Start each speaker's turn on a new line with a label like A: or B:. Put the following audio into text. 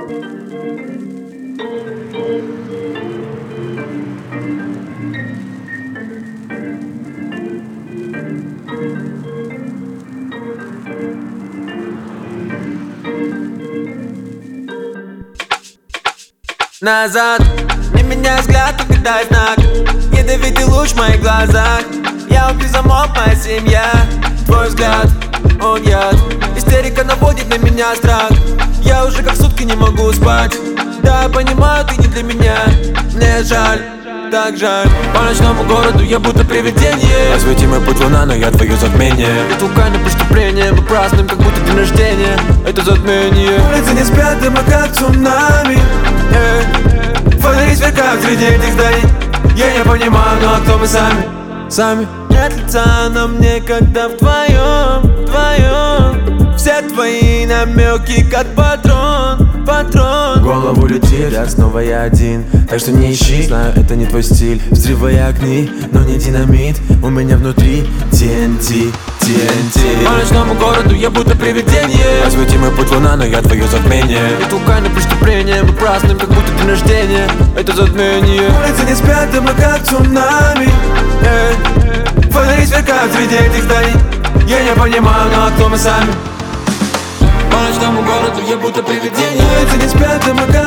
A: Назад, не меняй взгляд, угадай знак. Ядовитый луч в моих глазах. Я убью замок, моя семья. Твой взгляд, он яд. Истерика наводит на меня страх. Я уже как сутки не могу спать. Да, я понимаю, ты не для меня. Мне жаль, так жаль. По ночному городу я будто привидение.
B: Освети мой путь луна, но я твое затмение.
A: Ведь лукавое преступление, мы празднуем, как будто день рождения. Это затмение.
C: Улицы не спят, дыма как цунами. Фонари сверкают среди этих зданий. Я не понимаю, ну а кто мы сами?
A: Сами. Нет лица, но мне когда вдвоем. Все твои намеки как патрон.
B: Голову летит, а снова я один. Так что не ищи, знаю, это не твой стиль. Взрывая огни, но не динамит. У меня внутри TNT.
A: По ночному городу я будто привидение.
B: Освети мой путь луна, но я твое затмение.
A: Ведь лукавое преступление, мы празднуем, как будто день рождения. Это затмение.
C: Улицы не спят, дыма как цунами. Фонари сверкают среди этих зданий. Я не понимаю, ну а кто мы сами?
A: По ночному городу я будто привидение.
C: Улицы не спят, дыма как